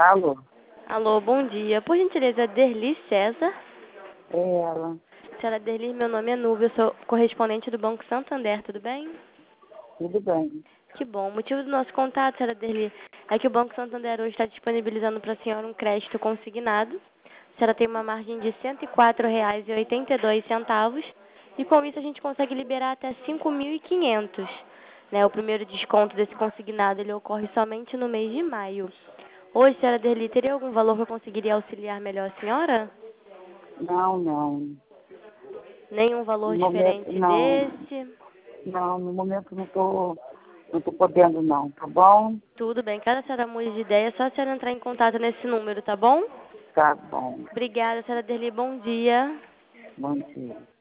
Alô? Alô, bom dia. Por gentileza, Derli César. É ela. Senhora Derli, meu nome é Nubia, eu sou correspondente do Banco Santander, tudo bem? Tudo bem. Que bom. O motivo do nosso contato, senhora Derli, é que o Banco Santander hoje está disponibilizando para a senhora um crédito consignado. A senhora tem uma margem de R$ 104,82 e com isso a gente consegue liberar até 5.500. Né? O primeiro desconto desse consignado ele ocorre somente no mês de maio. Hoje, senhora Derli, teria algum valor que eu conseguiria auxiliar melhor a senhora? Não, não. Nenhum valor No momento, diferente não. desse? Não, no momento não tô podendo não, tá bom? Tudo bem. Caso a senhora mude de ideia, é só a senhora entrar em contato nesse número, tá bom? Tá bom. Obrigada, senhora Derli. Bom dia. Bom dia.